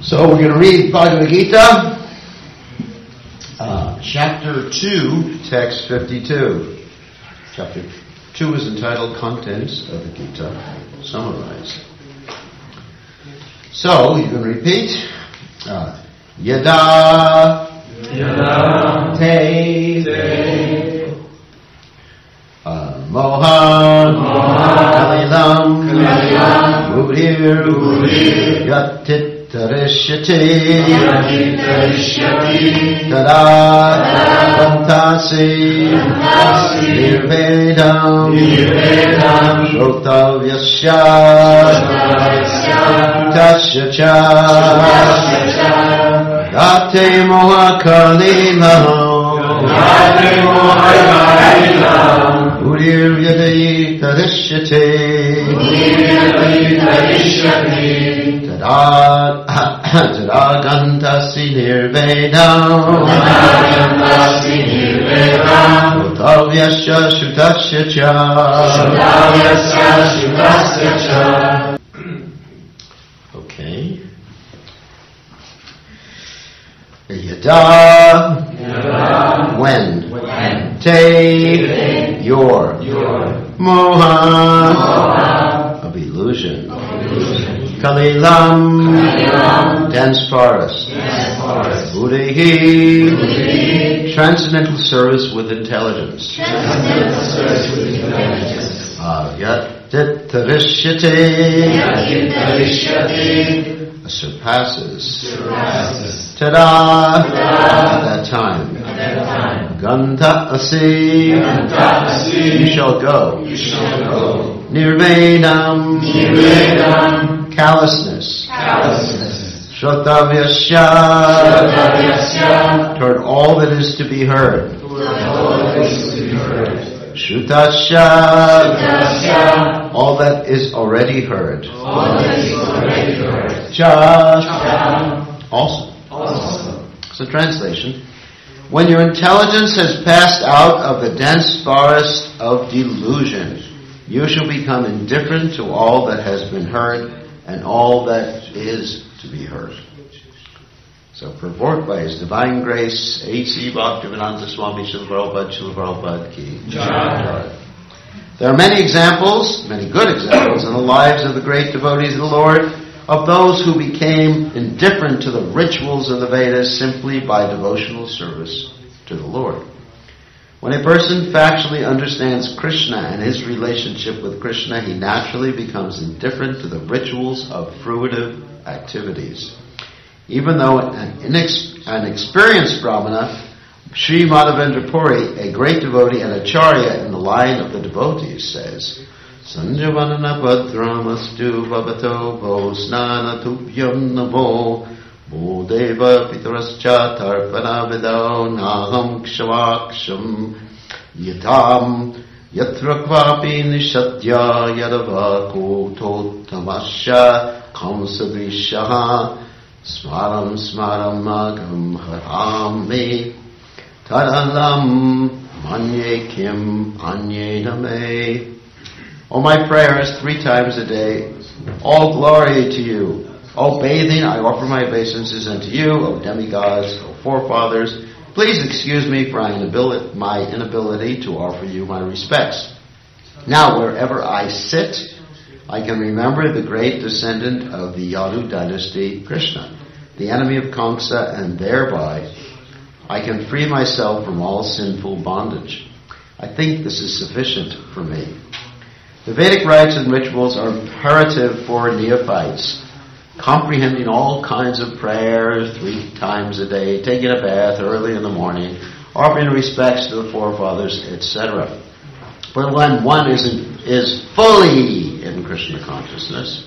So we're going to read Bhagavad Gita, chapter 2, text 52. Chapter 2 is entitled Contents of the Gita Summarized. So you can repeat. Yada te mohan kalilam budir yatit tarishyati tada vantasi nirvedam shrotavyasya tasya cha gate moha kalilam budir yadai tarishyati Tadagantasi nirvedam Shrotavyasya shutasya cha Okay. Yada when Te your Moha of illusion Kalilam dense forest Buddhi transcendental service with intelligence Yat-tarishyate surpasses Tada at that time Ganta asi you shall go Nirvedam callousness Shrotavyasya toward all that is to be heard Shutasya all that is already heard Cha also. So translation, when your intelligence has passed out of the dense forest of delusion, you shall become indifferent to all that has been heard and all that is to be heard. So purport by His Divine Grace, A.C. Bhaktivedanta Swami Srila Prabhupada Ki Jai. There are many examples, many good examples in the lives of the great devotees of the Lord, of those who became indifferent to the rituals of the Vedas simply by devotional service to the Lord. When a person factually understands Krishna and his relationship with Krishna, he naturally becomes indifferent to the rituals of fruitive activities. Even though an experienced brahmana, Sri Madhavendra Puri, a great devotee and acharya in the line of the devotees, says, Sanjavanana Padramastu Vavato Vo Snana Tupyam Namo Bodeva Pitarascha Tarpana Vido Naham Kshavaksham Yatam Yatra Kvapi Nishatya Yadavako Totamasha Kamsadrishaha Smaram Smaram Magam Harami Tadalam Manye Kim Anye Name. O my prayers 3 times a day, all glory to you. O bathing, I offer my obeisances unto you. O demigods, O forefathers, please excuse me for my inability to offer you my respects. Now, wherever I sit, I can remember the great descendant of the Yadu dynasty, Krishna, the enemy of Kamsa, and thereby I can free myself from all sinful bondage. I think this is sufficient for me. The Vedic rites and rituals are imperative for neophytes, comprehending all kinds of prayers 3 times a day, taking a bath early in the morning, offering respects to the forefathers, etc. But when one is fully in Krishna consciousness,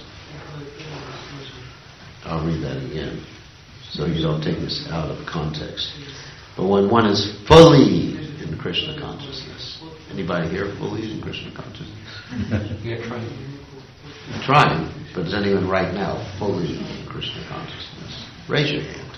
I'll read that again, so you don't take this out of context. But when one is fully in Krishna consciousness, anybody here fully in Krishna consciousness? Yeah, trying. I'm trying, but is anyone right now fully in Krishna consciousness? Raise your hand.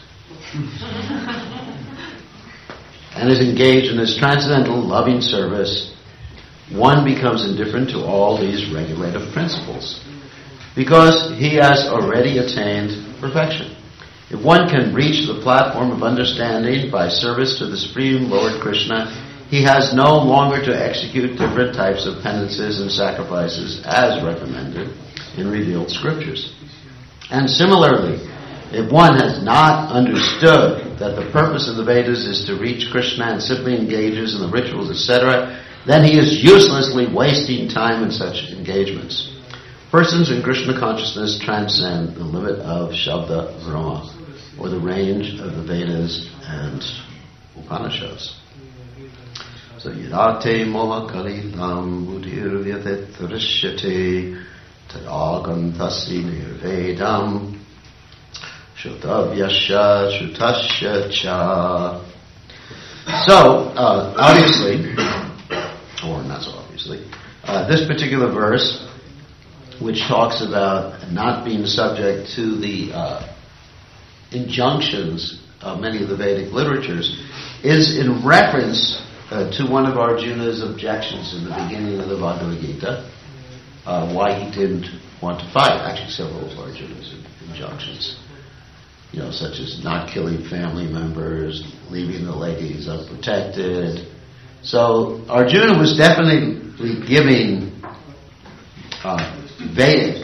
And is engaged in this transcendental loving service, one becomes indifferent to all these regulative principles because he has already attained perfection. If one can reach the platform of understanding by service to the Supreme Lord Krishna, he has no longer to execute different types of penances and sacrifices as recommended in revealed scriptures. And similarly, if one has not understood that the purpose of the Vedas is to reach Krishna and simply engages in the rituals, etc., then he is uselessly wasting time in such engagements. Persons in Krishna consciousness transcend the limit of Shabda Brahma, or the range of the Vedas and Upanishads. So, yadate mola kalitam buddhir vyatet rishyate tadagantasi nirvedam shutavyasya shutasya cha. So, obviously, or not so obviously, this particular verse, which talks about not being subject to the injunctions of many of the Vedic literatures, is in reference to one of Arjuna's objections in the beginning of the Bhagavad Gita, why he didn't want to fight. Actually, several of Arjuna's injunctions, such as not killing family members, leaving the ladies unprotected. So Arjuna was definitely giving Vedic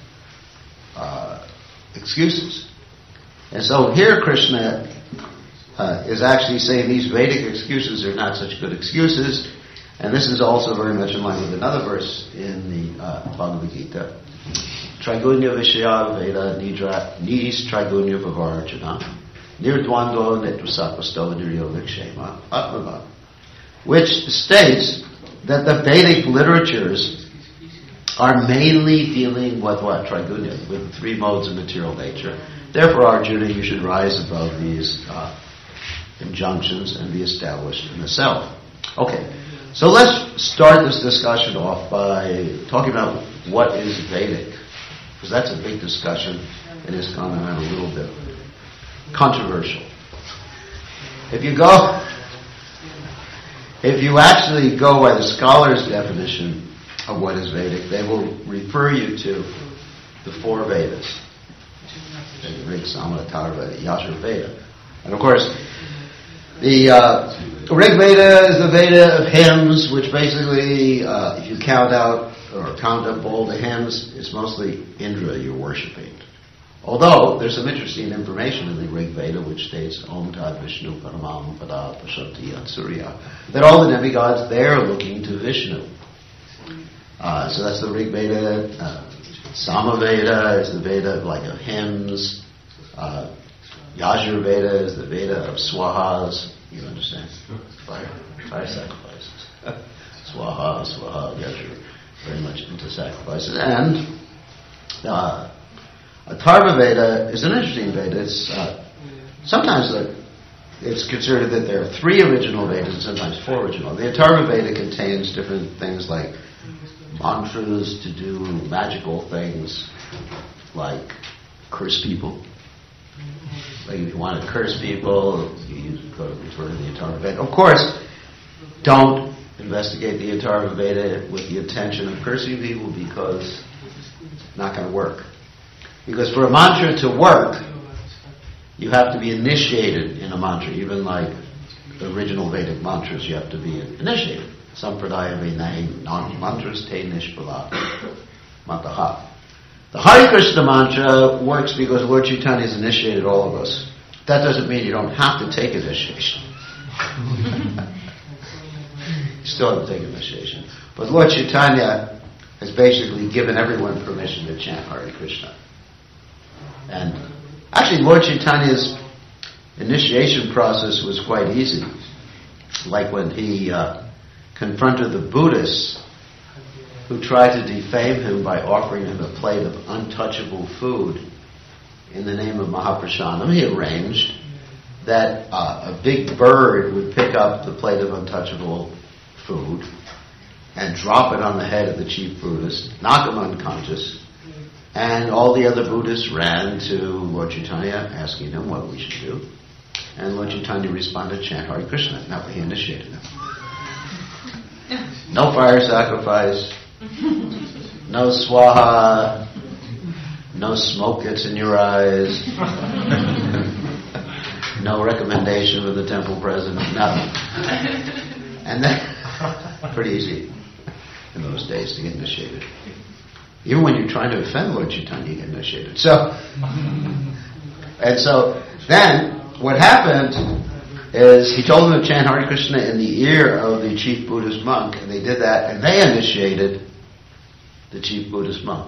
excuses. And so here Krishna is actually saying these Vedic excuses are not such good excuses, and this is also very much in line with another verse in the Bhagavad Gita. Trigunya Vishaya Veda Nis Trigunya Vavarjana Nirdwando Netusapasto Niryovikshema Atmava, which states that the Vedic literatures are mainly dealing with what? Trigunya, with the three modes of material nature. Therefore, Arjuna, you should rise above these injunctions and be established in the self. Okay, so let's start this discussion off by talking about what is Vedic, because that's a big discussion in ISKCON and a little bit controversial. If you actually go by the scholar's definition of what is Vedic, they will refer you to the four Vedas. Rig, Sama, Atharva, Yajur Veda. And of course, the Rig Veda is the Veda of hymns, which basically, if you count up all the hymns, it's mostly Indra you're worshipping. Although, there's some interesting information in the Rig Veda which states, Om Tad Vishnu Paramam Pada Pashanti Surya, that all the demigods there are looking to Vishnu. So that's the Rig Veda. Sama Veda is the Veda of hymns. Yajur Veda is the Veda of swahas. You understand? Fire sacrifices. Swaha, Yajur, very much into sacrifices. And Atharva Veda is an interesting Veda. It's sometimes it's considered that there are three original Vedas and sometimes four original. The Atharva Veda contains different things like mantras to do magical things, like curse people. Like if you want to curse people, you go to refer to the Atharva Veda. Of course, don't investigate the Atharva Veda with the intention of cursing people, because it's not going to work. Because for a mantra to work, you have to be initiated in a mantra. Even like the original Vedic mantras, you have to be initiated. Sampradaya Vinay mantras te nishpala mataha. The Hare Krishna mantra works because Lord Chaitanya has initiated all of us. That doesn't mean you don't have to take initiation. You still have to take initiation. But Lord Chaitanya has basically given everyone permission to chant Hare Krishna. And actually Lord Chaitanya's initiation process was quite easy. Like when he confronted the Buddhists who tried to defame him by offering him a plate of untouchable food in the name of Mahaprashanam. He arranged that a big bird would pick up the plate of untouchable food and drop it on the head of the chief Buddhist, knock him unconscious, and all the other Buddhists ran to Lord Chaitanya asking him what we should do. And Lord Chaitanya responded, chant Hare Krishna. And that way he initiated them. No fire sacrifice, no swaha, no smoke gets in your eyes. No recommendation of the temple president, nothing. And then, pretty easy in those days to get initiated. Even when you're trying to offend Lord Chaitanya, you get initiated. So then, what happened is he told them to chant Hare Krishna in the ear of the chief Buddhist monk, and they did that, and they initiated the chief Buddhist monk.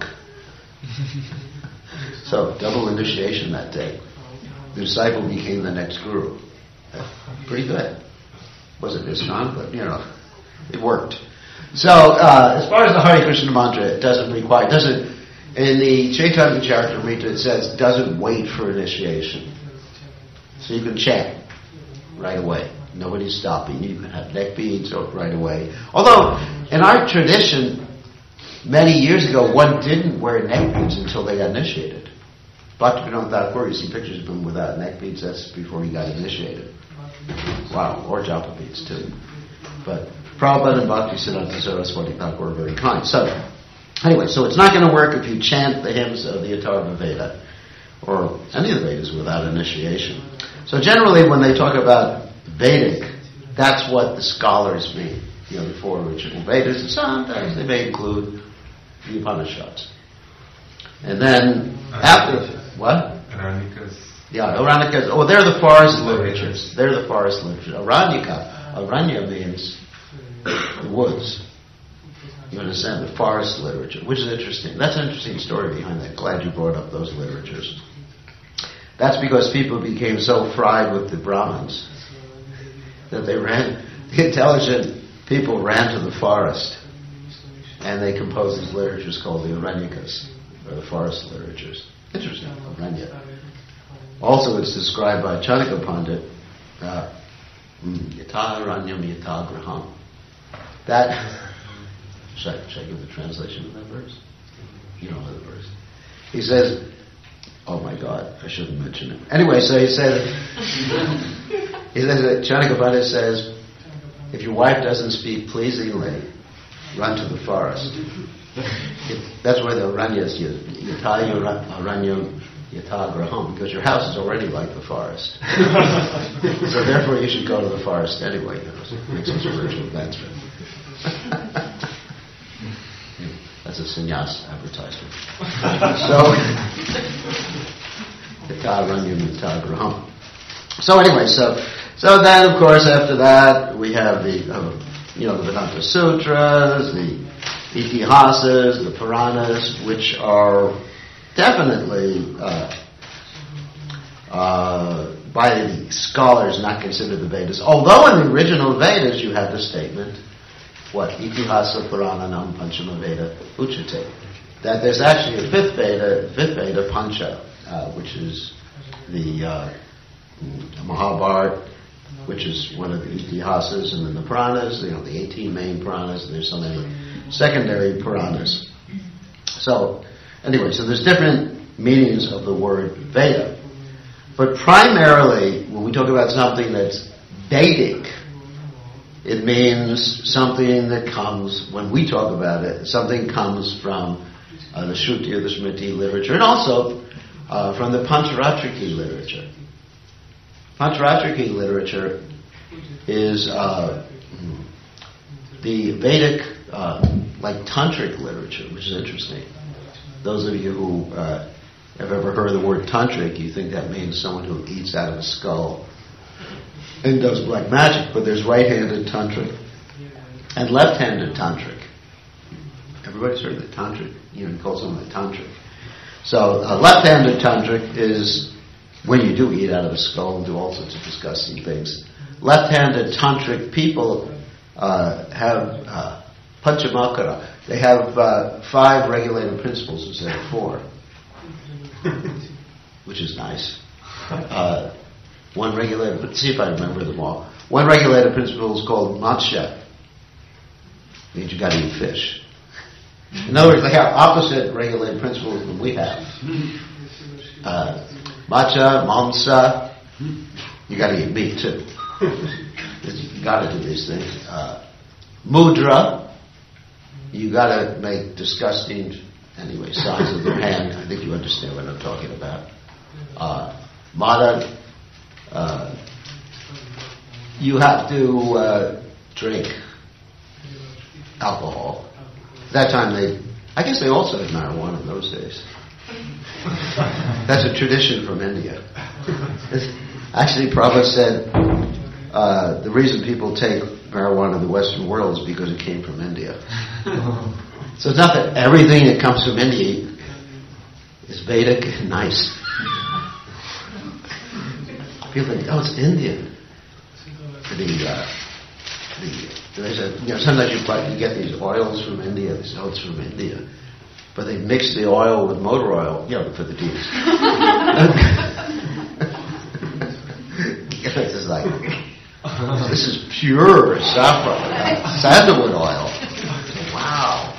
So, double initiation that day. The disciple became the next guru. Pretty good. Wasn't as strong, but it worked. So, as far as the Hare Krishna mantra, it doesn't, in the Chaitanya Charitamrita it says, doesn't wait for initiation. So you can chant right away. Nobody's stopping. You can have neck beads right away. Although, in our tradition, many years ago, one didn't wear neck beads until they got initiated. Bhaktivinoda Thakur, you see pictures of him without neck beads, that's before he got initiated. Wow, or japa beads too. But Prabhupada and Bhaktisiddhanta Saraswati Thakur were very kind. So, anyway, so it's not going to work if you chant the hymns of the Atharva Veda or any of the Vedas without initiation. So generally when they talk about Vedic, that's what the scholars mean. The four original Vedas, and sometimes they may include the Upanishads. And then after, what? Aranyas. Yeah, Aranyas. Oh, they're the forest literatures. They're the forest literature. Aranya means the woods. You understand? The forest literature, which is interesting. That's an interesting story behind that. Glad you brought up those literatures. That's because people became so fried with the Brahmins that the intelligent people ran to the forest and they composed these literatures called the Aranyakas, or the forest literatures. Interesting, Aranya. Also, it's described by Chanaka Pandit, Yata Aranyam Yata Graham. That, should I give the translation of that verse? You know the verse. He says, oh my God, I shouldn't mention it. Anyway, so he says, Chanaka Pandit says, if your wife doesn't speak pleasingly, run to the forest. That's where the Aranyas, Yata Aranyam Yata Graham, because your house is already like the forest. So therefore you should go to the forest anyway. Make some spiritual advancement. That's a sannyas advertisement. So, Yata Aranyam Yata Graham. So anyway, so then of course after that we have the Vedanta Sutras, the Itihasas, the Puranas, which are definitely by the scholars not considered the Vedas. Although in the original Vedas you have the statement, Itihasa Purananam Panchama Veda Uchate, that there's actually a fifth Veda Pancha, which is the Mahabharata, which is one of the Itihasas, and then the Puranas, the 18 main Puranas, and there's so many secondary Puranas. So, anyway, so there's different meanings of the word Veda. But primarily, when we talk about something that's Vedic, it means something that comes, when we talk about it, something comes from the Shruti or the Smriti literature, and also from the Pancharatriki literature. Pancharatriki literature is the Vedic, like tantric literature, which is interesting. Those of you who have ever heard the word tantric, you think that means someone who eats out of a skull and does black magic, but there's right-handed tantric and left-handed tantric. Everybody's heard the tantric, you call someone a tantric. So left-handed tantric is when you do eat out of a skull and do all sorts of disgusting things. Left-handed tantric people have panchamakara. They have 5 regulative principles instead of 4, which is nice. One regulative, see if I remember them all. One regulative principle is called matsya. It means you got to eat fish. In other words, they have opposite regulative principles than we have. Matcha, mamsa, you got to eat meat too. You got to do these things. Mudra, you got to make disgusting, signs of their hand. I think you understand what I'm talking about. Mada, you have to drink alcohol. At that time, I guess they also had marijuana in those days. That's a tradition from India. Actually, Prabhupada said the reason people take marijuana in the Western world is because it came from India. So it's not that everything that comes from India is Vedic and nice. People think, oh, it's Indian. Sometimes you get these oils from India. They say, oh, it's from India. But they mix the oil with motor oil, for the deals. It's just like, this is pure saffron, sandalwood oil. Wow.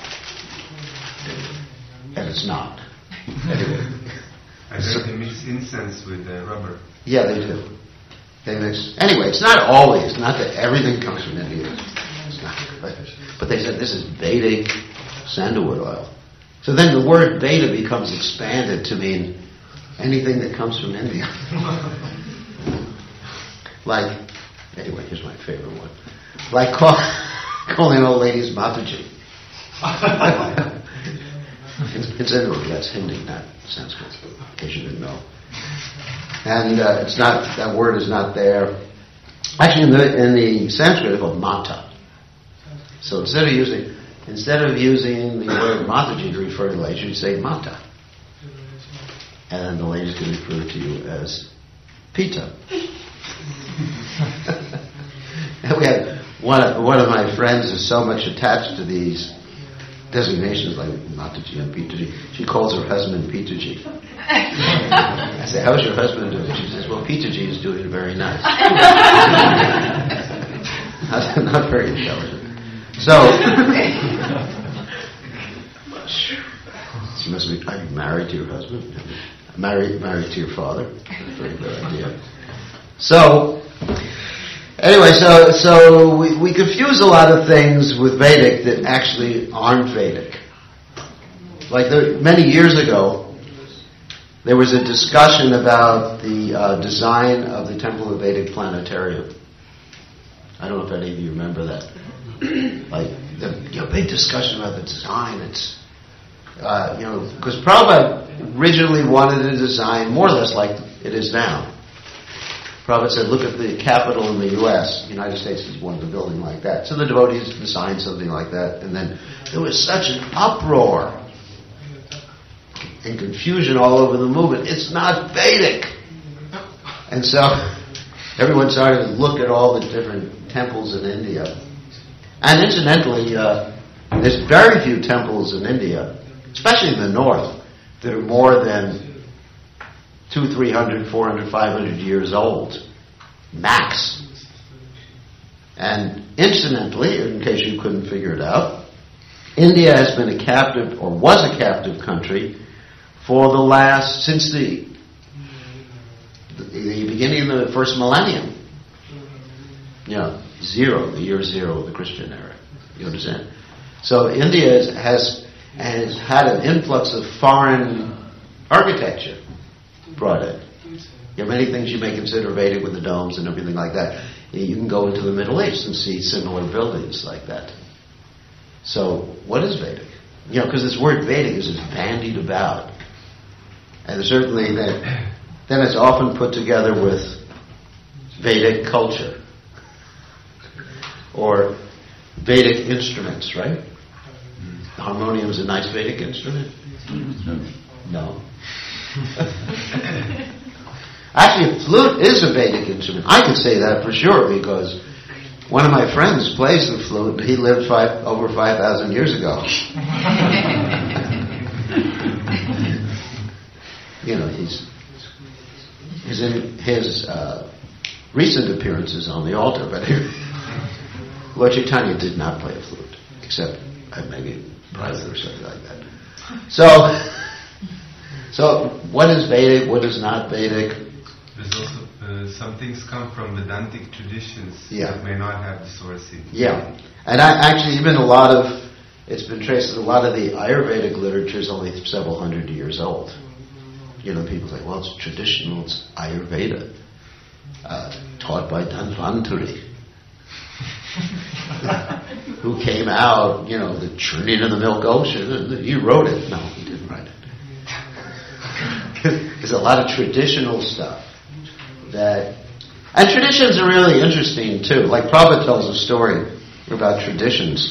And it's not. Anyway. I heard they mix incense with rubber. Yeah, they do. They mix. Anyway, it's not always. Not that everything comes from India. It's not. But they said this is Vedic sandalwood oil. So then the word Veda becomes expanded to mean anything that comes from India. Anyway, here's my favorite one. Like calling old ladies Mataji. Incidentally, that's Hindi, not Sanskrit, in case you didn't know. And it's not, that word is not there. Actually, in the Sanskrit, it's called Mata. So instead of using the word Mataji to refer to ladies, you'd say Mata. And then the ladies can refer to you as Pita. And we had one of my friends is so much attached to these designations like Mataji and Pitaji. She calls her husband Pitaji. I say, how's your husband doing? She says, well, Pitaji is doing very nice. Not very intelligent. So, she must be, are you married to your husband? Married to your father? That's a very good idea. So, anyway, so we confuse a lot of things with Vedic that actually aren't Vedic. Like many years ago, there was a discussion about the design of the Temple of Vedic Planetarium. I don't know if any of you remember that. Like the big discussion about the design. It's because Prabhupada originally wanted a design more or less like it is now. Prabhupada said, look at the Capitol in the U.S. The United States is one of the building like that. So the devotees designed something like that, and then there was such an uproar and confusion all over the movement. It's not Vedic. And so everyone started to look at all the different temples in India. And incidentally, there's very few temples in India, especially in the north, that are more than 200, 300, 400, 500 years old, max. And incidentally, in case you couldn't figure it out, India has been a captive, or was a captive country, for since the beginning of the first millennium. The year zero of the Christian era. You understand? So India has had an influx of foreign architecture brought in. Many things you may consider Vedic with the domes and everything like that. You can go into the Middle East and see similar buildings like that. So, what is Vedic? Because this word Vedic is just bandied about. And certainly then it's often put together with Vedic culture. Or Vedic instruments, right? The harmonium is a nice Vedic instrument? No. Actually, a flute is a Vedic instrument. I can say that for sure because one of my friends plays the flute. He lived over 5,000 years ago. He's in his recent appearances on the altar, but Lord Chaitanya did not play a flute, except maybe private or something like that. So what is Vedic? What is not Vedic? There's also some things come from Vedantic traditions that may not have the source in. Yeah, and it's been traced that a lot of the Ayurvedic literature is only several hundred years old. People say, well, it's traditional, it's Ayurveda, taught by Dhanvantari. who came out, the churning of the milk ocean. He wrote it. No, he didn't write it. There's a lot of traditional stuff and traditions are really interesting too. Like Prabhupada tells a story about traditions.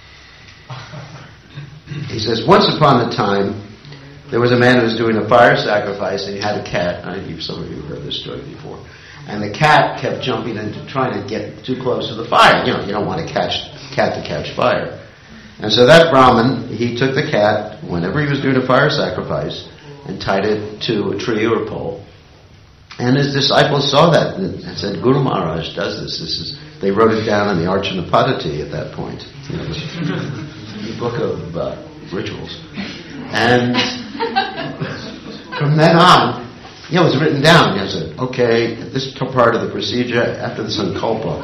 He says, once upon a time, there was a man who was doing a fire sacrifice, and he had a cat. I think some of you have heard this story before. And the cat kept jumping into trying to get too close to the fire. You don't want a cat to catch fire. And so that Brahmin, he took the cat, whenever he was doing a fire sacrifice, and tied it to a tree or a pole. And his disciples saw that and said, Guru Maharaj does this. They wrote it down in the Archanapadati at that point. The book of rituals. And from then on, it was written down. He said, okay, at this part of the procedure, after the sankalpa,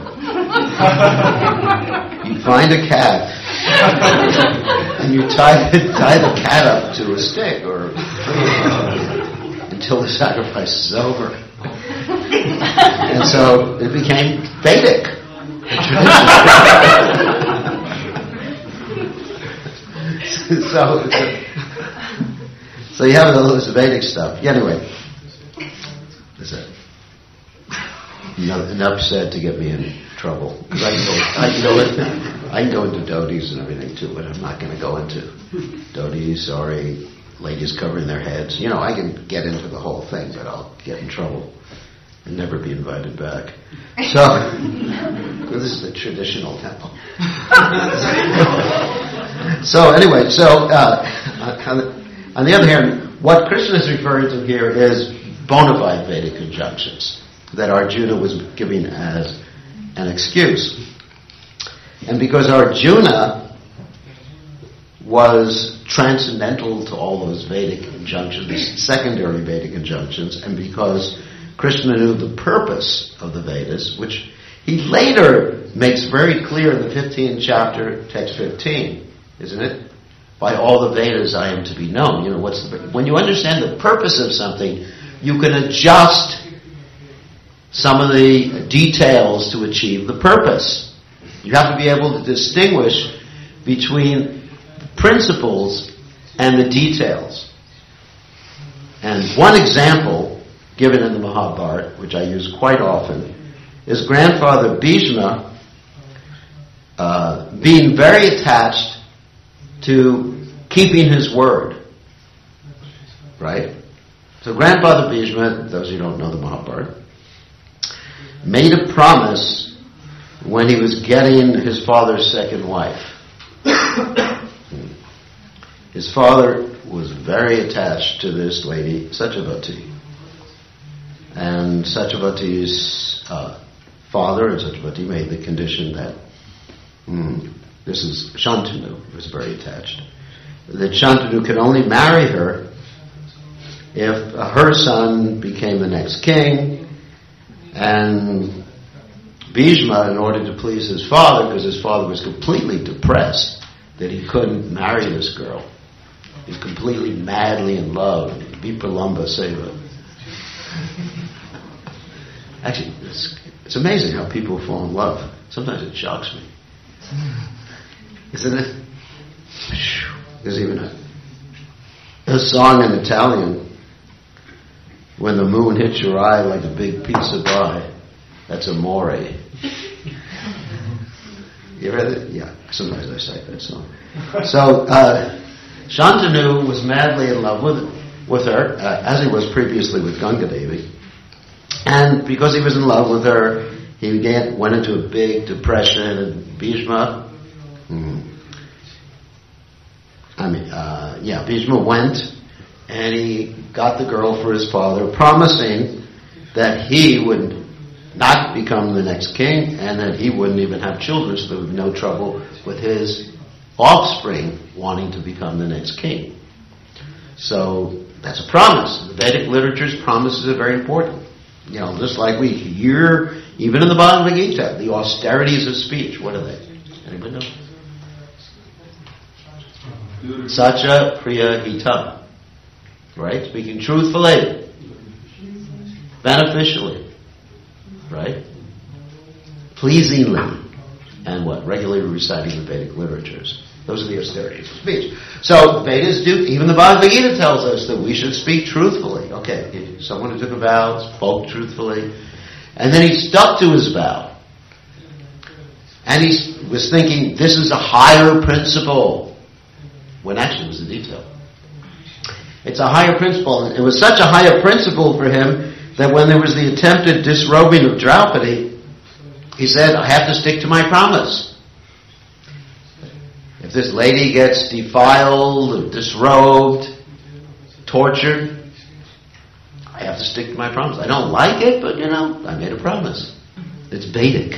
you find a cat, and you tie the cat up to a stick or until the sacrifice is over. And so it became Vedic. So you have all this Vedic stuff. Anyway, that's it. Enough said to get me in trouble. Because I can go into dhotis and everything too, but I'm not going to go into dhotis. Sorry, ladies covering their heads. I can get into the whole thing, but I'll get in trouble and never be invited back. So, this is the traditional temple. So anyway, on the other hand, what Krishna is referring to here is bona fide Vedic conjunctions that Arjuna was giving as an excuse. And because Arjuna was transcendental to all those Vedic injunctions, secondary Vedic injunctions, and because Krishna knew the purpose of the Vedas, which he later makes very clear in the 15th chapter, text 15, isn't it? By all the Vedas I am to be known. When you understand the purpose of something, you can adjust some of the details to achieve the purpose. You have to be able to distinguish between the principles and the details. And one example given in the Mahabharata, which I use quite often, is grandfather Bhishma being very attached to keeping his word. Right? So grandfather Bhishma, those who don't know the Mahabharata, made a promise when he was getting his father's second wife. His father was very attached to this lady, Satyavati. And Satyavati's father and Satyavati made the condition that this is Shantanu, who was very attached, that Shantanu could only marry her if her son became the next king, and Bhishma, in order to please his father, because his father was completely depressed that he couldn't marry this girl. He's completely madly in love. Vipralamba Seva. Actually, it's amazing how people fall in love. Sometimes it shocks me. Isn't it? There's even a song in Italian, when the moon hits your eye like a big pizza pie. That's amore. You read it? Yeah, sometimes I cite that song. So, Shantanu was madly in love with her, as he was previously with Ganga Devi. And because he was in love with her, he went into a big depression, and Bhishma, Bhishma went, and he got the girl for his father, promising that he would not become the next king, and that he wouldn't even have children, so there would be no trouble with his offspring wanting to become the next king. So that's a promise. The Vedic literature's promises are very important. Just like we hear, even in the Bhagavad Gita, the austerities of speech. What are they? Anybody know? Satya Priya Gita. Right? Speaking truthfully. Beneficially. Right? Pleasingly. and what? Regularly reciting the Vedic literatures. Those are the austerities of speech. So the Vedas do, even the Bhagavad Gita tells us that we should speak truthfully. Okay, someone who took a vow spoke truthfully, and then he stuck to his vow. And he was thinking, this is a higher principle, when actually it was a detail. It's a higher principle. And it was such a higher principle for him that when there was the attempted disrobing of Draupadi, he said, I have to stick to my promise. If this lady gets defiled, disrobed, tortured, I have to stick to my promise. I don't like it, but I made a promise. It's Vedic.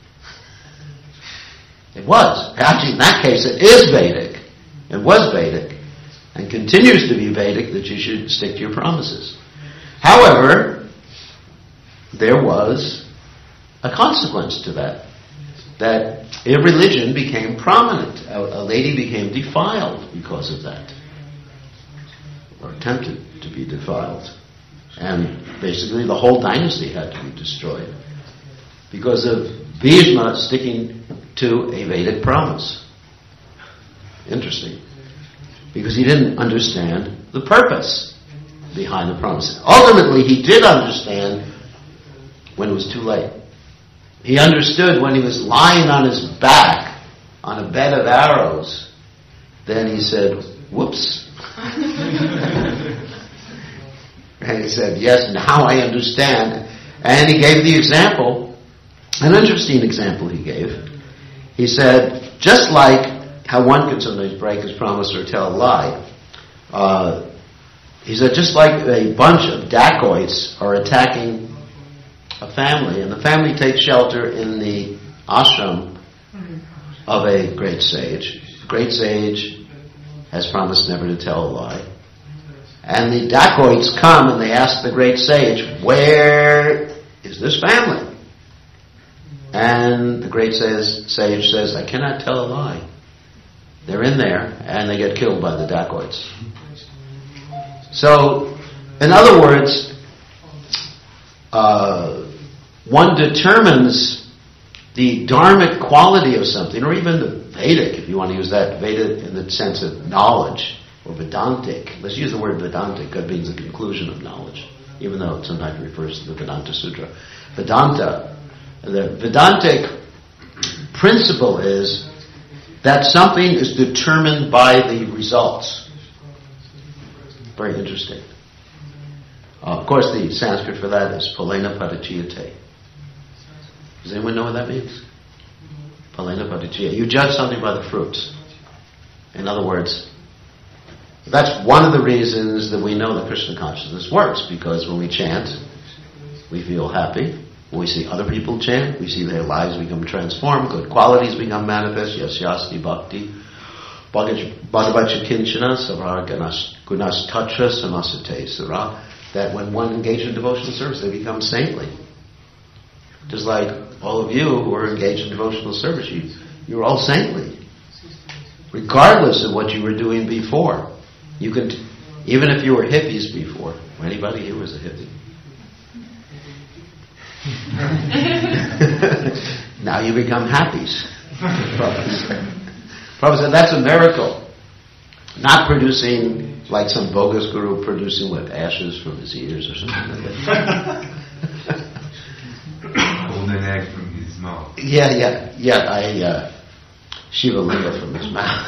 It was. Actually, in that case, it is Vedic. It was Vedic. And continues to be Vedic that you should stick to your promises. However, there was a consequence to that. That irreligion became prominent. A lady became defiled because of that. Or attempted to be defiled. And basically the whole dynasty had to be destroyed. Because of Bhishma sticking to a Vedic promise. Interesting. Because he didn't understand the purpose behind the promise. Ultimately, he did understand when it was too late. He understood when he was lying on his back on a bed of arrows. Then he said, whoops. And he said, yes, now I understand. And he gave the example, an interesting example he gave. He said, just like how one could sometimes break his promise or tell a lie, he said, just like a bunch of dacoits are attacking a family, and the family takes shelter in the ashram of a great sage. The great sage has promised never to tell a lie. And the dacoits come and they ask the great sage, where is this family? And the great sage says, I cannot tell a lie. They're in there, and they get killed by the dacoits. So, in other words, one determines the dharmic quality of something, or even the Vedic, if you want to use that, Vedic in the sense of knowledge, or Vedantic. Let's use the word Vedantic, that means the conclusion of knowledge, even though it sometimes refers to the Vedanta Sutra. Vedanta, the Vedantic principle is that something is determined by the results. Very interesting. Of course, the Sanskrit for that is Phalena Padachiyate. Does anyone know what that means? Phalena Padachiyate. You judge something by the fruits. In other words, that's one of the reasons that we know that Krishna consciousness works, because when we chant, we feel happy. When we see other people chant, we see their lives become transformed, good qualities become manifest, yasyasti bhakti, bhagavacha kinchana, savar gunas tatra samasate sara, that when one engages in devotional service, they become saintly. Just like all of you who are engaged in devotional service, you're all saintly. Regardless of what you were doing before. You can, even if you were hippies before. Anybody here was a hippie? Now you become happies. Prabhupada said that's a miracle. Not producing like some bogus guru producing ashes from his ears or something like that. Golden egg from his mouth. Yeah. Shiva Linga from his mouth.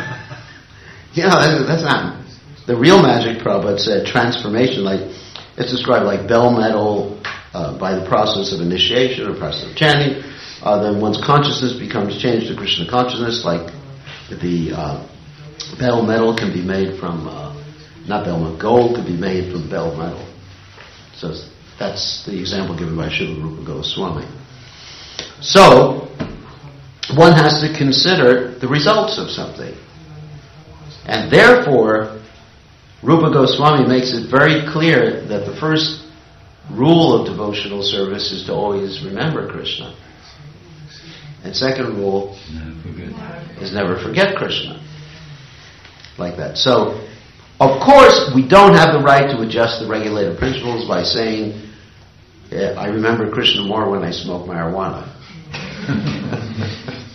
That's not the real magic. Prabhupada said transformation, like it's described like bell metal by the process of initiation or process of chanting. Then one's consciousness becomes changed to Krishna consciousness, like the bell metal can be made from, not bell metal, gold could be made from bell metal. So that's the example given by Srila Rupa Goswami. So, one has to consider the results of something. And therefore, Rupa Goswami makes it very clear that the first rule of devotional service is to always remember Krishna. And second rule is never forget Krishna. Like that. So, of course, we don't have the right to adjust the regulative principles by saying, I remember Krishna more when I smoke marijuana.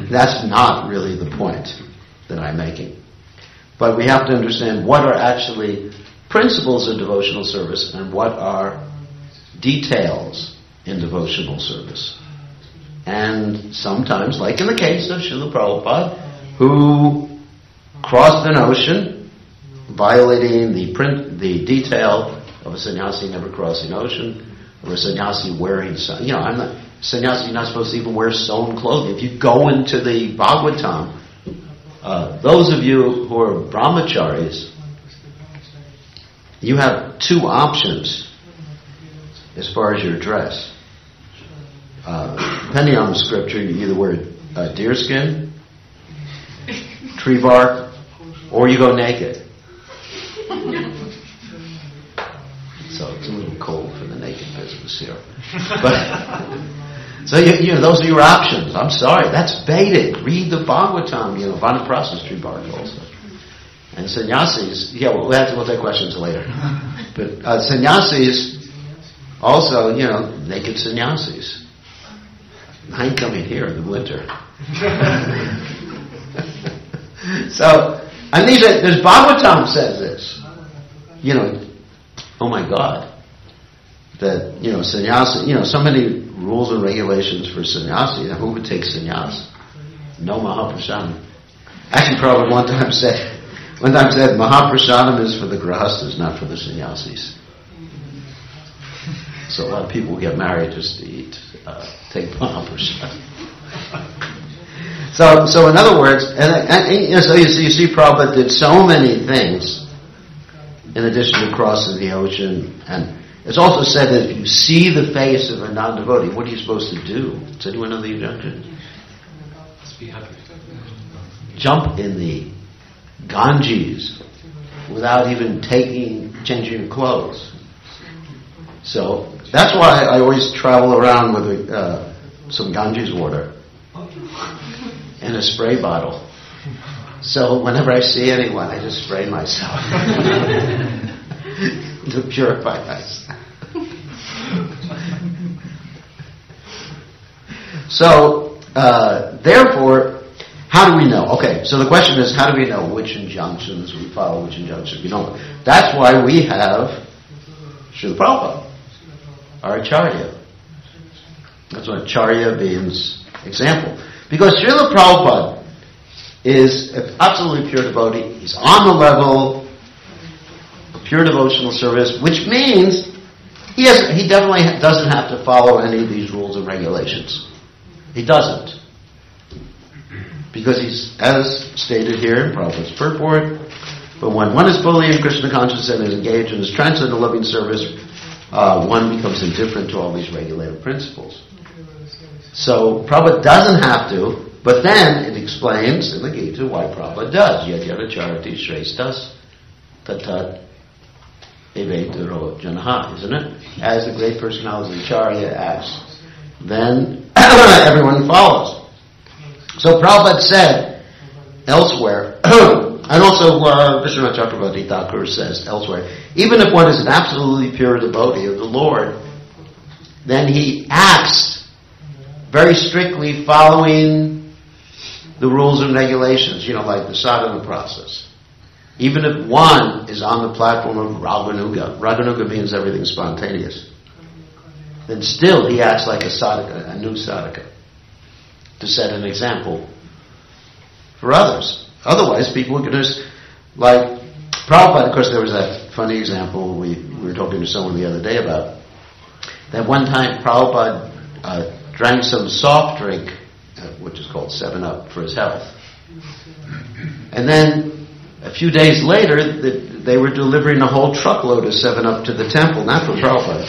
That's not really the point that I'm making. But we have to understand what are actually principles of devotional service and what are details in devotional service. And sometimes, like in the case of Srila Prabhupada, who crossed an ocean, violating the detail of a sannyasi never crossing ocean, or a sannyasi wearing, sannyasi not supposed to even wear sewn clothing. If you go into the Bhagavatam, those of you who are brahmacharis, you have two options as far as your dress. Depending on the scripture, you either wear deerskin, tree bark, or you go naked. So it's a little cold for the naked business here. But so those are your options. I'm sorry, that's Vedic. Read the Bhagavatam. Vanaprastha is tree bark also. And sannyasis, we'll take questions later. But sannyasis also, naked sannyasis. I ain't coming here in the winter. So, and this Bhagavatam says this. Oh my God. That, sannyasi, so many rules and regulations for sannyasi. Now, who would take sannyas? No Mahaprasadam. Actually, Prabhupada one time said, Mahaprasadam is for the grahastas, not for the sannyasis. So a lot of people get married just to eat, take Mahaprasadam. So in other words, so you see Prabhupada did so many things in addition to crossing the ocean. And it's also said that if you see the face of a non-devotee, what are you supposed to do? Does anyone know the injunction? Jump in the Ganges without even changing your clothes. So that's why I always travel around with some Ganges water in a spray bottle. So whenever I see anyone, I just spray myself to purify myself. So, therefore, how do we know? Okay, so the question is, how do we know which injunctions we follow, which injunctions we don't? That's why we have Srila Prabhupada, our Acharya. That's what Acharya means, example. Because Srila Prabhupada is an absolutely pure devotee. He's on the level of pure devotional service, which means he definitely doesn't have to follow any of these rules and regulations. He doesn't. Because he's, as stated here in Prabhupada's purport, but when one is fully in Krishna consciousness and is engaged in his transcendental loving service, one becomes indifferent to all these regulative principles. So Prabhupada doesn't have to, but then it explains in the Gita why Prabhupada does. Yad yada charati shrestas tatat evetaro janaha, isn't it? As the great personality of Acharya asks, then everyone follows. So Prabhupada said elsewhere, and also Vishwanath Chakravarti Thakur says elsewhere, even if one is an absolutely pure devotee of the Lord, then he acts very strictly following the rules and regulations, like the sadhana process. Even if one is on the platform of Raganuga means everything spontaneous, then still he acts like a sadhaka, a new sadhaka, to set an example for others. Otherwise, people are going to, like Prabhupada, of course, there was that funny example we were talking to someone the other day about, that one time Prabhupada drank some soft drink, which is called 7-Up, for his health. And then a few days later, they were delivering a whole truckload of 7-Up to the temple, not for Prabhupada,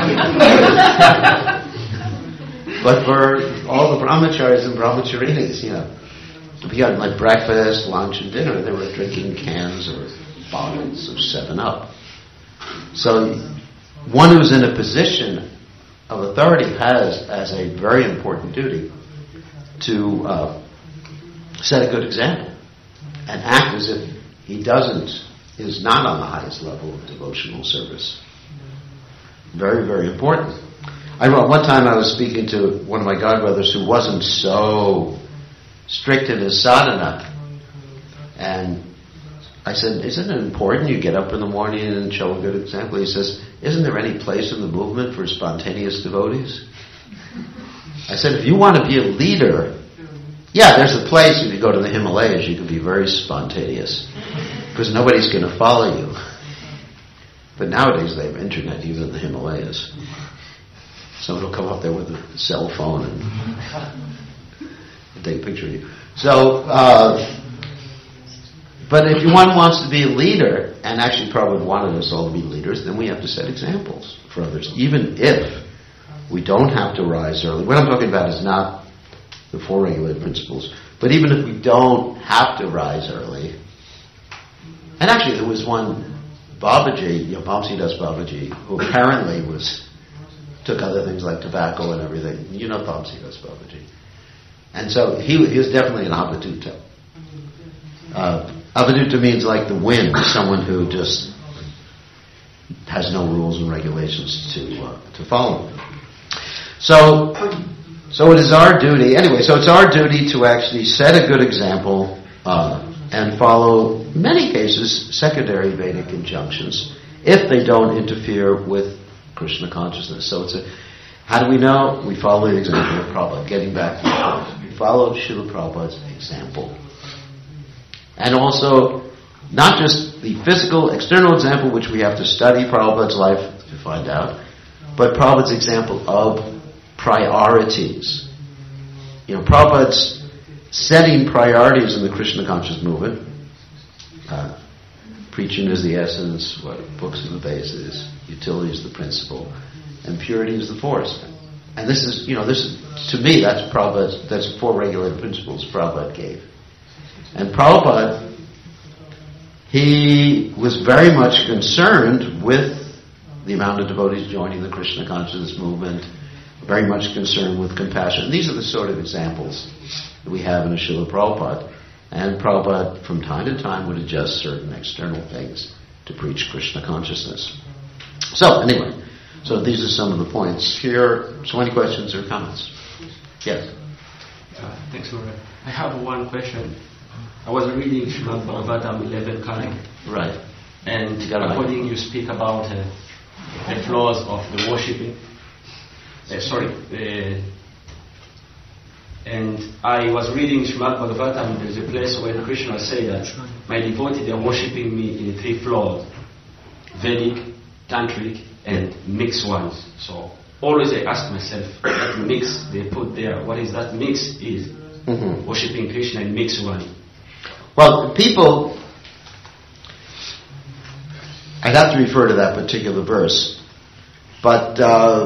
but for all the brahmacharis and brahmacharinis, We got like breakfast, lunch, and dinner. They were drinking cans or bottles of 7-Up. So one who's in a position of authority has, as a very important duty, to set a good example and act as if he is not on the highest level of devotional service. Very, very important. I remember one time I was speaking to one of my godbrothers who wasn't so strict in his sadhana. And I said, isn't it important you get up in the morning and show a good example? He says, isn't there any place in the movement for spontaneous devotees? I said, if you want to be a leader, yeah, there's a place if you go to the Himalayas you can be very spontaneous because nobody's going to follow you. But nowadays they have internet even in the Himalayas. Someone will come up there with a cell phone and take a picture of you. So, but if one wants to be a leader, and actually Prabhupada wanted us all to be leaders, then we have to set examples for others, even if we don't have to rise early. What I'm talking about is not the four regulated principles, but even if we don't have to rise early, and actually there was one Babaji, Bamsidas Babaji, who apparently took other things like tobacco and everything. You know Bamsidas Babaji. And so he was definitely an avadutta. Avadutta means like the wind, someone who just has no rules and regulations to follow. So it is our duty, anyway, so it's our duty to actually set a good example and follow, in many cases, secondary Vedic injunctions if they don't interfere with Krishna consciousness. So how do we know? We follow the example of Prabhupada, getting back to the point. We follow Srila Prabhupada's example. And also, not just the physical, external example, which we have to study Prabhupada's life to find out, but Prabhupada's example of priorities. Prabhupada's setting priorities in the Krishna conscious movement. Preaching is the essence, books are the basis, utility is the principle, and purity is the force. And this is, to me, that's the four regulated principles Prabhupada gave. And Prabhupada, he was very much concerned with the amount of devotees joining the Krishna consciousness movement, very much concerned with compassion. These are the sort of examples that we have in a Srila Prabhupada. And Prabhupada, from time to time, would adjust certain external things to preach Krishna consciousness. So, anyway, these are some of the points here. So, any questions or comments? Yes? Thanks, Lord. I have one question. I was reading Srimad Bhagavatam 11 Canto. Right. And according you speak about the flaws of the worshipping. And I was reading Srimad Bhagavatam. There's a place where Krishna say that my devotees are worshipping me in three floors: Vedic, Tantric, and mixed ones. So always I ask myself, that mix they put there, what is that mix is? Mm-hmm. Worshipping Krishna in mixed one. Well, people, I'd have to refer to that particular verse, but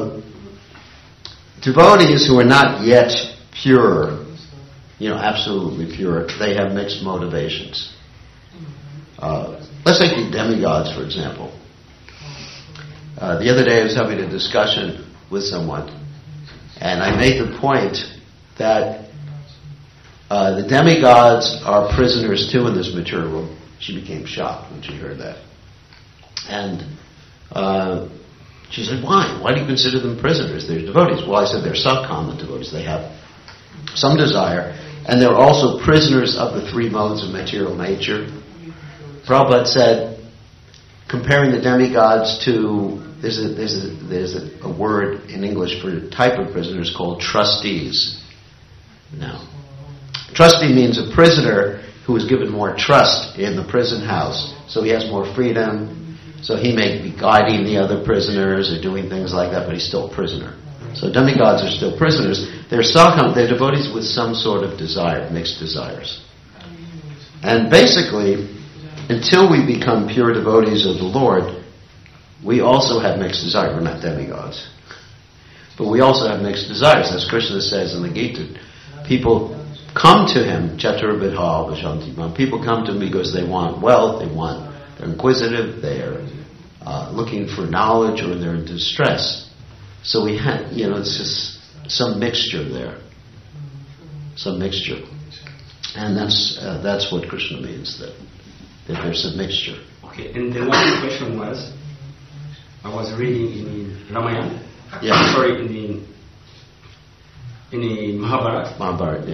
devotees who are not yet pure, absolutely pure, they have mixed motivations. Let's take the demigods, for example. The other day I was having a discussion with someone, and I made the point that the demigods are prisoners too in this material world. She became shocked when she heard that. And she said, why? Why do you consider them prisoners? They're devotees. Well, I said they're subcommon devotees. They have some desire. And they're also prisoners of the three modes of material nature. Prabhupada said, comparing the demigods to, there's a word in English for a type of prisoners called trustees. Now, trustee means a prisoner who is given more trust in the prison house, so he has more freedom, so he may be guiding the other prisoners or doing things like that, but he's still a prisoner. So demigods are still prisoners. They're devotees with some sort of desire, mixed desires. And basically, until we become pure devotees of the Lord, we also have mixed desires. We're not demigods. But we also have mixed desires. As Krishna says in the Gita, people come to him, Chaturabidha Vashanti. People come to him because they want wealth, they're inquisitive, they're looking for knowledge, or they're in distress. So we have, it's just some mixture there. Some mixture. And that's what Krishna means, that there's a mixture. Okay, and the one question was, I was reading in Ramayana. Yeah. Sorry, in the Mahabharata. Mahabharata, yeah.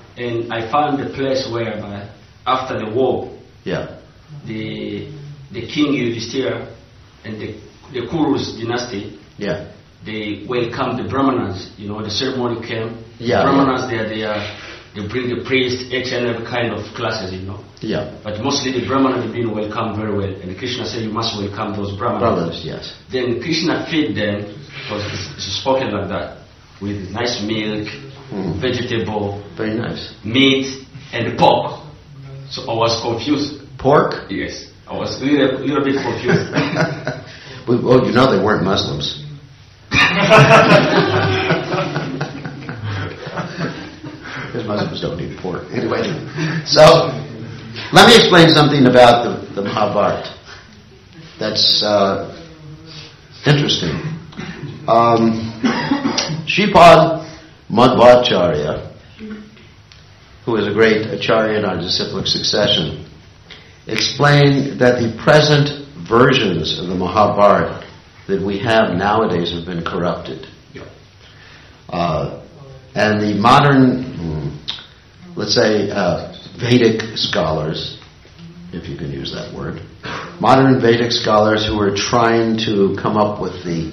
And I found a place where after the war, Yeah. the king Yudhishthira and the Kurus dynasty, Yeah. they welcomed the Brahmanas. You know, the ceremony came. Yeah, Brahmanas, they bring the priest, each and every kind of classes, you know. Yeah. But mostly the Brahmanas have been welcomed very well. And Krishna said, you must welcome those Brahmanas. Brothers, yes. Then Krishna fed them, because it's spoken like that, with nice milk, vegetable, Very nice. meat, and pork. So I was confused. Pork? Yes, I was a little bit confused. Well, you know they weren't Muslims. Because Muslims don't eat pork. Anyway, so let me explain something about the Mahabharata. That's interesting. Shripad Madhvacharya, who is a great acharya in our disciplic succession, explained that the present versions of the Mahabharata that we have nowadays have been corrupted. And the modern, let's say, Vedic scholars, if you can use that word, modern Vedic scholars who are trying to come up with the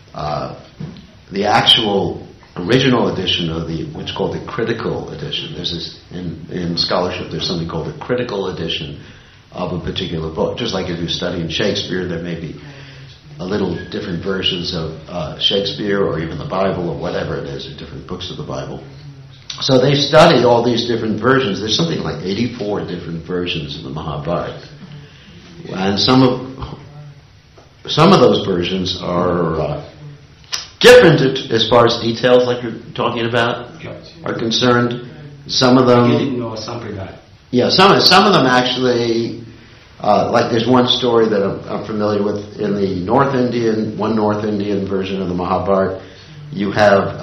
actual original edition of what's called the critical edition. There's this, in scholarship, there's something called the critical edition of a particular book. Just like if you're studying Shakespeare, there may be a little different versions of Shakespeare or even the Bible or whatever it is, or different books of the Bible. So they study all these different versions. There's something like 84 different versions of the Mahabharata. And some of those versions are different as far as details, like you're talking about, are concerned. Some of them... You didn't know something like that. Yeah, some of them actually... like there's one story that I'm familiar with in the North Indian version of the Mahabharata. You have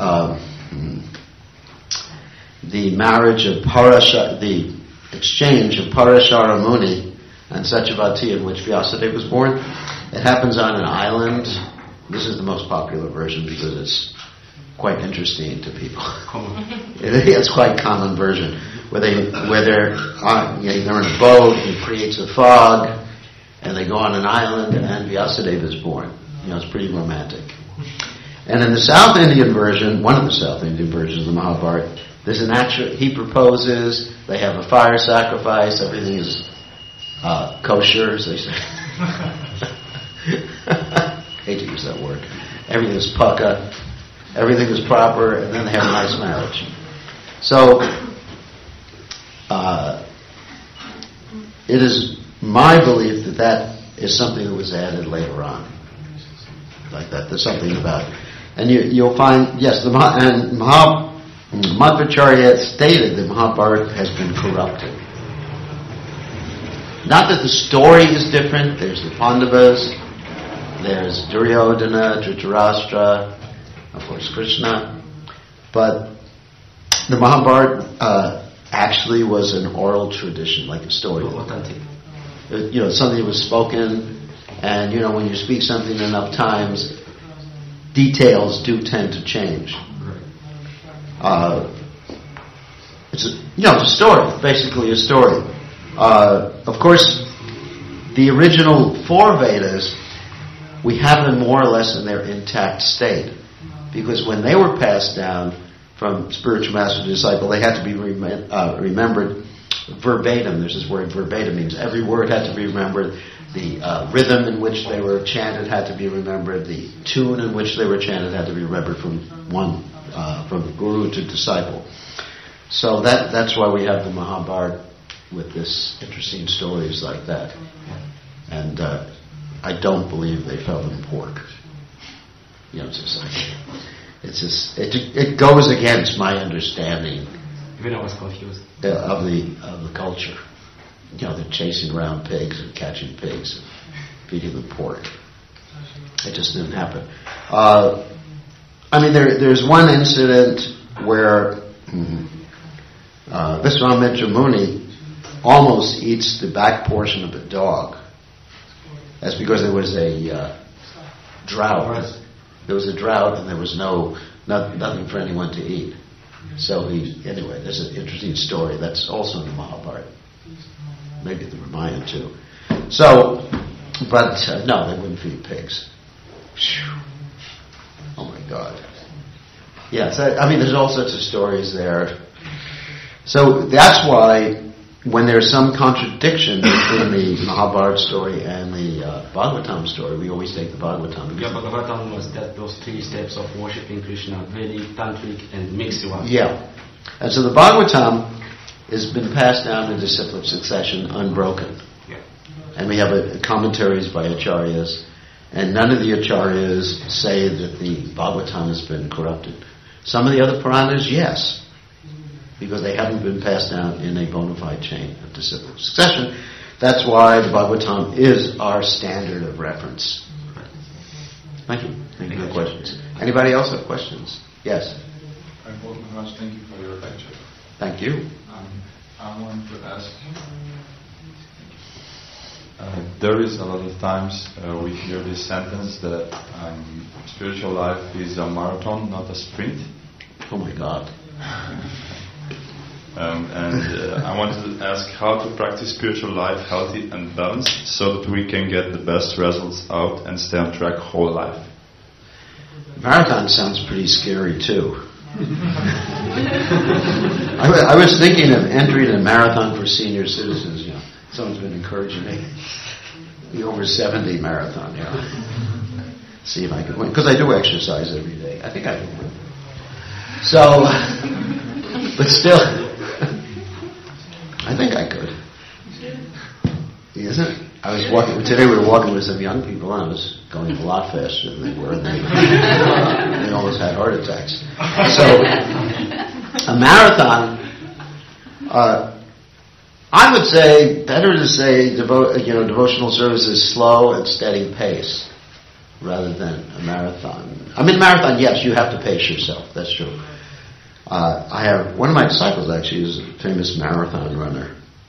the marriage of the exchange of Parashara Muni and Satyavati, in which Vyasadeva was born. It happens on an island. This is the most popular version because it's quite interesting to people. It's quite a common version. Where they're in a boat, and it creates a fog, and they go on an island, and Vyasadeva is born. It's pretty romantic. And in the South Indian version, one of the South Indian versions of the Mahabharata, there's he proposes, they have a fire sacrifice, everything is kosher, as they say. Hate to use that word. Everything is pukka, everything is proper, and then they have a nice marriage. So, it is my belief that is something that was added later on. Like that, there's something about it. And you'll find, yes, Madhvacharya stated that Mahabharata has been corrupted. Not that the story is different, there's the Pandavas, there's Duryodhana, Dhritarashtra, of course Krishna, but the Mahabharata actually was an oral tradition, like a story. Authentic. Something that was spoken, and when you speak something enough times, details do tend to change. It's a story, basically a story. Of course, the original 4 Vedas, we have them more or less in their intact state, because when they were passed down from spiritual master to disciple, they had to be remembered verbatim. There's this word verbatim, means every word had to be remembered. The rhythm in which they were chanted had to be remembered. The tune in which they were chanted had to be remembered from guru to disciple. So that's why we have the Mahabharata with this interesting stories like that. And I don't believe they fell in pork. It's just like... It goes against my understanding. Even I was confused. Of the culture. They're chasing around pigs and catching pigs and feeding them pork. It just didn't happen. There's one incident where Vishwamitra Muni almost eats the back portion of a dog. That's because there was a drought. There was a drought and there was nothing for anyone to eat. So anyway, there's an interesting story that's also in the Mahabharata. Maybe the Ramayana too. So, but no, they wouldn't feed pigs. Oh my God. Yes, there's all sorts of stories there. So that's why when there's some contradiction between the Mahabharata story and the Bhagavatam story, we always take the Bhagavatam. Yeah, Bhagavatam was those 3 steps of worshipping Krishna: Vedic, Tantric, and mixed one. Yeah. And so the Bhagavatam has been passed down in disciplic succession, unbroken. Yeah. And we have commentaries by acharyas, and none of the acharyas say that the Bhagavatam has been corrupted. Some of the other Puranas, yes, because they haven't been passed down in a bona fide chain of disciplic succession. That's why the Bhagavatam is our standard of reference. Thank you. Thank you for the questions. Anybody else have questions? Yes. Thank you very much. Thank you for your lecture. Thank you. I want to ask, there is a lot of times we hear this sentence that spiritual life is a marathon, not a sprint. Oh my God. I wanted to ask how to practice spiritual life healthy and balanced so that we can get the best results out and stay on track whole life. Marathon sounds pretty scary too. I was thinking of entering a marathon for senior citizens. Someone's been encouraging me. The over 70 marathon. See if I can win, because I do exercise every day. I think I can win. So, but still, I think I could. Isn't it? Today we were walking with some young people, and I was going a lot faster than they were, and they almost had heart attacks. So, a marathon, I would say, better to say devotional service is slow and steady pace, rather than a marathon. Marathon, yes, you have to pace yourself, that's true. I have, one of my disciples actually is a famous marathon runner.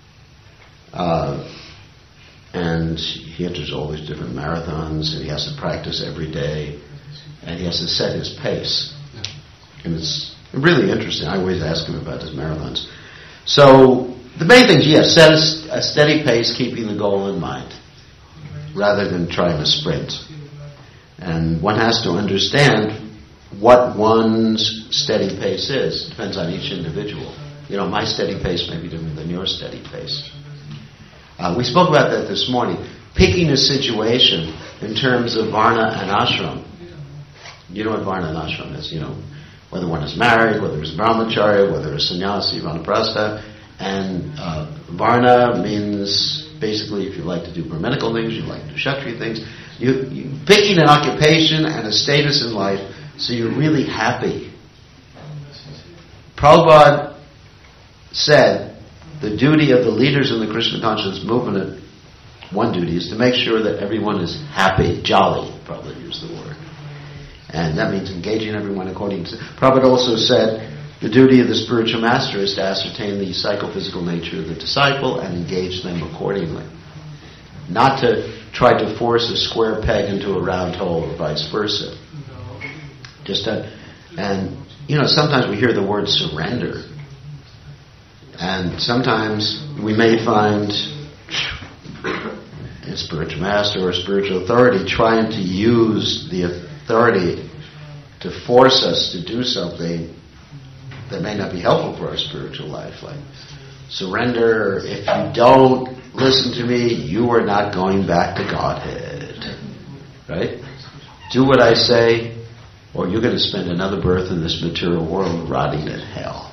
And he enters all these different marathons, and he has to practice every day, and he has to set his pace. And it's really interesting. I always ask him about his marathons. So, the main thing is, yes, set a steady pace, keeping the goal in mind, rather than trying to sprint. And one has to understand what one's steady pace is. It depends on each individual. My steady pace may be different than your steady pace. We spoke about that this morning. Picking a situation in terms of varna and ashram. You know what varna and ashram is, whether one is married, whether it's brahmacharya, whether it's sannyasi, vanaprastha. And varna means basically if you like to do brahminical things, you like to do kshatriya things. You picking an occupation and a status in life so you're really happy. Prabhupada said the duty of the leaders in the Krishna consciousness movement, one duty is to make sure that everyone is happy, jolly, probably use the word. And that means engaging everyone according to... Prabhupada also said the duty of the spiritual master is to ascertain the psychophysical nature of the disciple and engage them accordingly. Not to try to force a square peg into a round hole or vice versa. Sometimes we hear the word surrender. And sometimes we may find a spiritual master or a spiritual authority trying to use the authority to force us to do something that may not be helpful for our spiritual life. Like, surrender, if you don't listen to me, you are not going back to Godhead. Right? Do what I say, or you're going to spend another birth in this material world rotting in hell.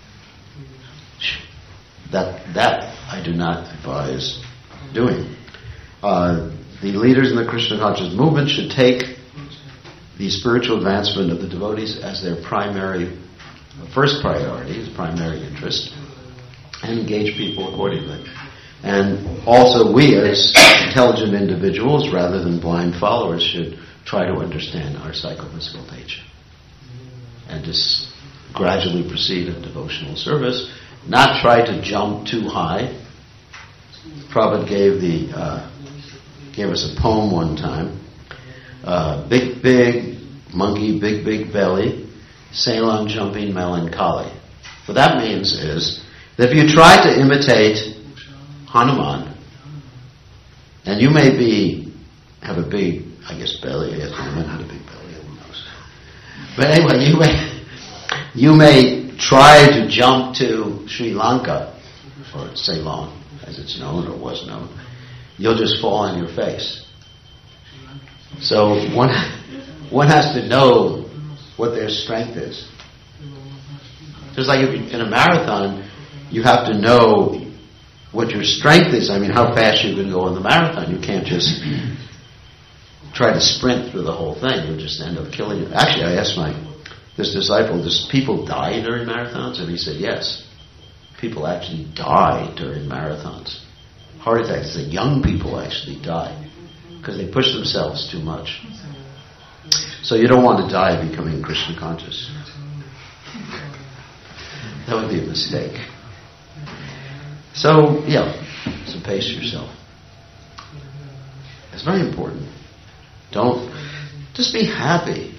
That I do not advise doing. The leaders in the Krishna conscious movement should take the spiritual advancement of the devotees as their first priority, as primary interest, and engage people accordingly. And also we as intelligent individuals, rather than blind followers, should try to understand our psychophysical nature and just gradually proceed in devotional service. Not try to jump too high. Prabhupada gave us a poem one time. Big, big monkey, big, big belly. Ceylon jumping melancholy. What that means is that if you try to imitate Hanuman, and you may have a big, I guess, belly. I guess Hanuman had a big belly. Who knows? But anyway, you may try to jump to Sri Lanka, or Ceylon, as it's known or was known. You'll just fall on your face. So one has to know what their strength is. Just like in a marathon, you have to know what your strength is. I mean, how fast you can go in the marathon. You can't just try to sprint through the whole thing. You'll just end up killing it. Actually, I asked this disciple, does people die during marathons? And he said, yes. People actually die during marathons. Heart attacks, the young people actually die because they push themselves too much. So you don't want to die becoming Krishna conscious. That would be a mistake. So pace yourself. It's very important. Just be happy.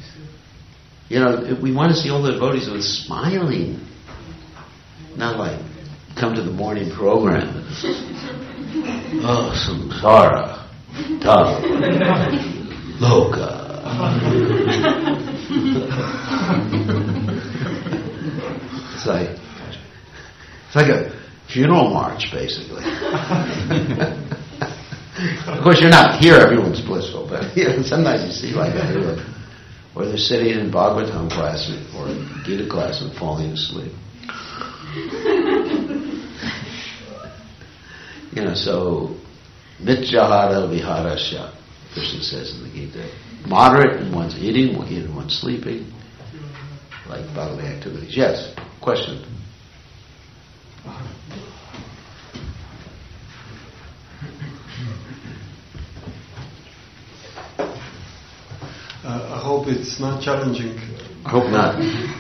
We want to see all the devotees with smiling. Not like, come to the morning program. Oh, samsara, dava, loka. It's like a funeral march, basically. Of course, you're not here. Everyone's blissful, but sometimes you see like that, or they're sitting in Bhagavatam class or Gita class and falling asleep. So Mityahara Viharasya, Krishna says in the Gita. Moderate in one's eating, in one's sleeping, like bodily activities. Yes, question. I hope it's not challenging. I hope not.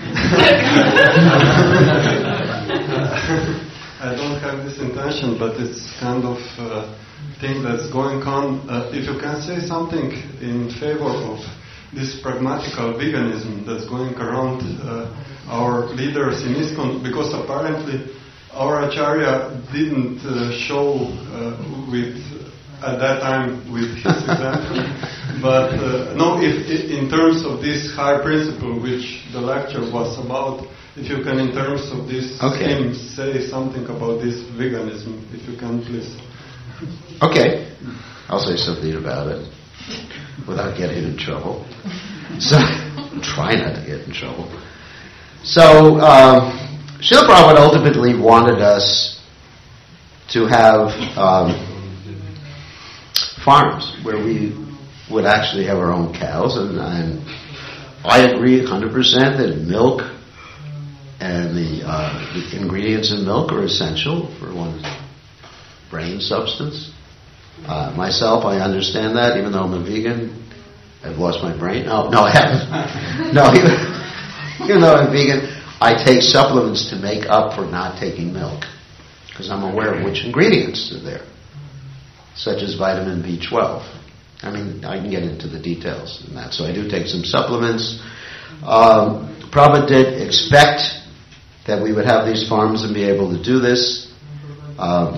I don't have this intention, but it's kind of thing that's going on. If you can say something in favor of this pragmatical veganism that's going around our leaders in ISKCON, because apparently our Acharya didn't show at that time with his example. But if in terms of this high principle which the lecture was about, if you can in terms of this theme say something about this veganism, if you can please. Okay, I'll say something about it without getting in trouble. So, try not to get in trouble. So, Srila Prabhupada ultimately wanted us to have farms where we would actually have our own cows, and I agree 100% that milk and the ingredients in milk are essential for one's brain substance. Myself, I understand that, even though I'm a vegan. I've lost my brain. Oh, no, I haven't. No, even though I'm vegan, I take supplements to make up for not taking milk, because I'm aware of which ingredients are there, such as vitamin B12. I mean, I can get into the details in that. So I do take some supplements. Prabhupada did expect that we would have these farms and be able to do this. On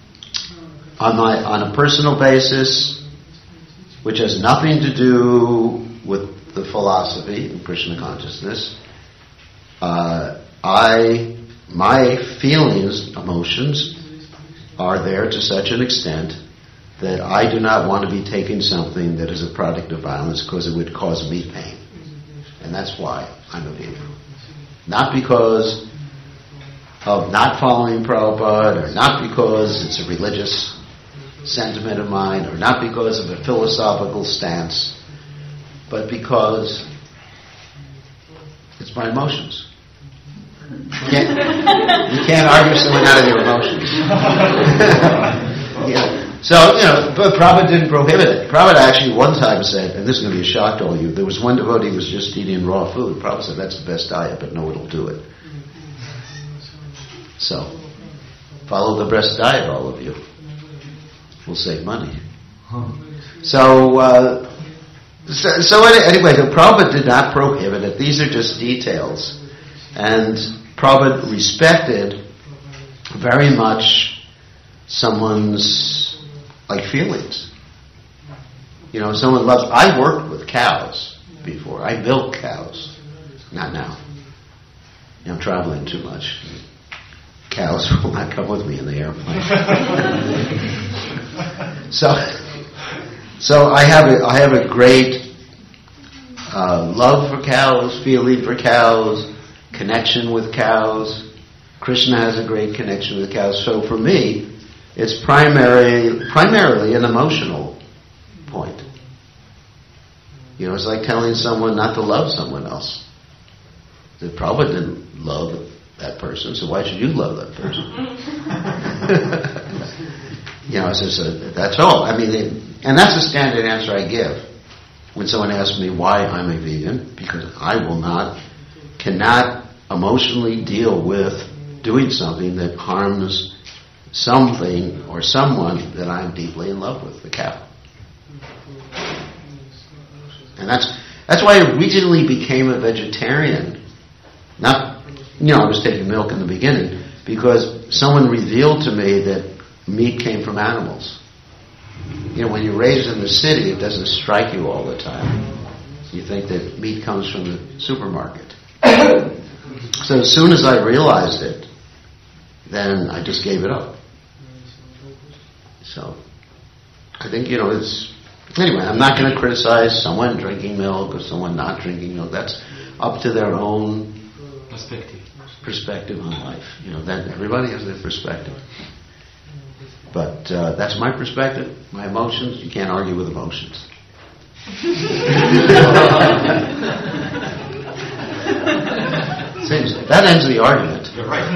a personal basis, which has nothing to do with the philosophy of Krishna consciousness, my feelings, emotions, are there to such an extent that I do not want to be taking something that is a product of violence because it would cause me pain. And that's why I'm a vegan. Not because of not following Prabhupada, or not because it's a religious sentiment of mine, or not because of a philosophical stance, but because it's my emotions. You can't argue someone out of their emotions. So, but Prabhupada didn't prohibit it. Prabhupada actually one time said, and this is going to be a shock to all of you, there was one devotee who was just eating raw food. Prabhupada said, that's the best diet, but no one will do it. So, follow the best diet, all of you. We'll save money. So, So anyway, the Prabhupada did not prohibit it. These are just details. And Prabhupada respected very much someone's feelings. Someone loves... I worked with cows before. I milked cows. Not now. I'm traveling too much. Cows will not come with me in the airplane. So I have a great love for cows, feeling for cows, connection with cows. Krishna has a great connection with cows. So for me, it's primarily an emotional point. It's like telling someone not to love someone else. They probably didn't love that person, so why should you love that person? That's all. And that's the standard answer I give when someone asks me why I'm a vegan, because I cannot emotionally deal with doing something that harms something or someone that I'm deeply in love with, the cow. And that's why I originally became a vegetarian. Not, I was taking milk in the beginning because someone revealed to me that meat came from animals. When you're raised in the city, it doesn't strike you all the time. You think that meat comes from the supermarket. So as soon as I realized it, then I just gave it up. So I think, it's... Anyway, I'm not going to criticize someone drinking milk or someone not drinking milk. That's up to their own perspective on life. That everybody has their perspective. But that's my perspective, my emotions. You can't argue with emotions. That ends the argument. You're right.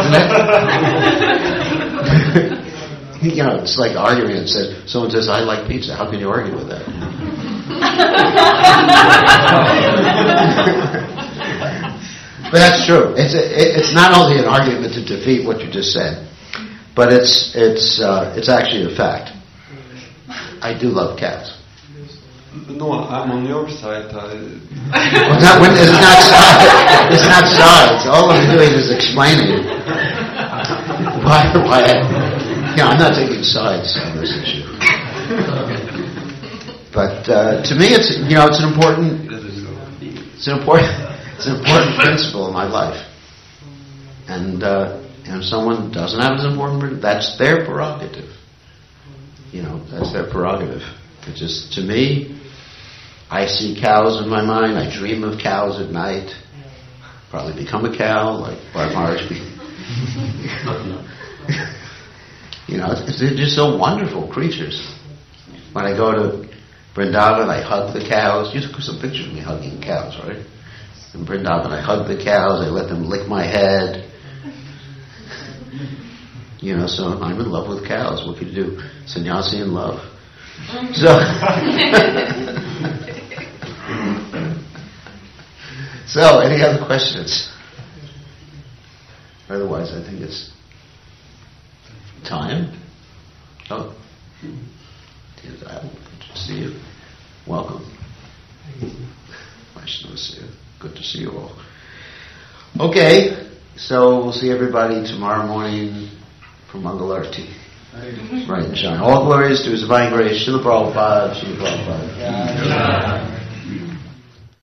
It's like arguing and someone says, I like pizza. How can you argue with that? But that's true. It's not only an argument to defeat what you just said, but it's actually a fact. I do love cats. No, I'm on your side. It's not sides. All I'm doing is explaining why I'm not taking sides on this issue. But to me, it's an important principle in my life. And if someone doesn't have an important principle, that's their prerogative. That's their prerogative. It's just, to me, I see cows in my mind. I dream of cows at night. Probably become a cow, like Bart Marsh. They're just so wonderful creatures. When I go to Vrindavan, I hug the cows. You took some pictures of me hugging cows, right? In Vrindavan, I hug the cows. I let them lick my head. So I'm in love with cows. What can you do? Sannyasi in love. So, any other questions? Otherwise, I think it's time. Oh, good to see you. Welcome. Nice to see you. Good to see you all. Okay, so we'll see everybody tomorrow morning for Mangalarti. Right and shine. All glories to His divine grace. Srila Prabhupada. Srila Prabhupada.